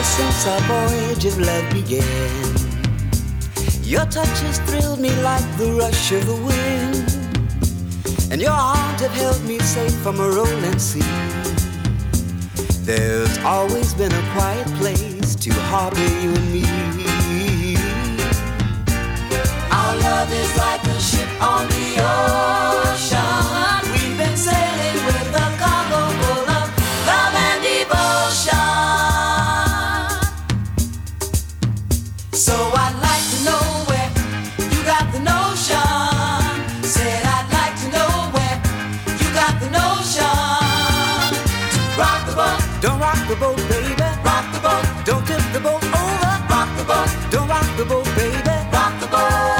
since our voyage of love began. Your touch has thrilled me like the rush of the wind, and your arms have held me safe from a rolling sea. There's always been a quiet place to harbor you and me. Our love is like a ship on the ocean. We've been sailing with a cargo full of love and devotion. So I'd like to know where you got the notion. Said I'd like to know where you got the notion. To rock the boat. Don't rock the boat, baby. Rock the boat. Don't tip the boat over. Rock the boat. Don't rock the boat, baby. Rock the boat.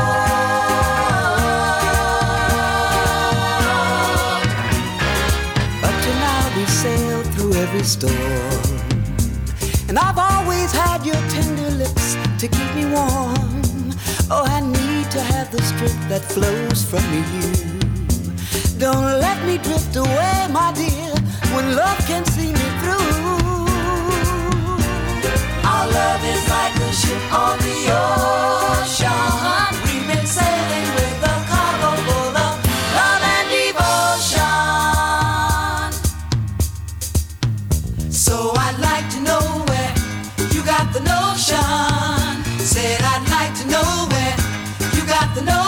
Up to now we sailed through every storm, and I've always had your tender lips to keep me warm. Oh, I need to have the strength that flows from you. Don't let me drift away, my dear, when love can see me through. Our love is like a ship on the ocean. We've been sailing with a cargo full of love and devotion. So I'd like to know where you got the notion. Said I'd like to know where you got the notion.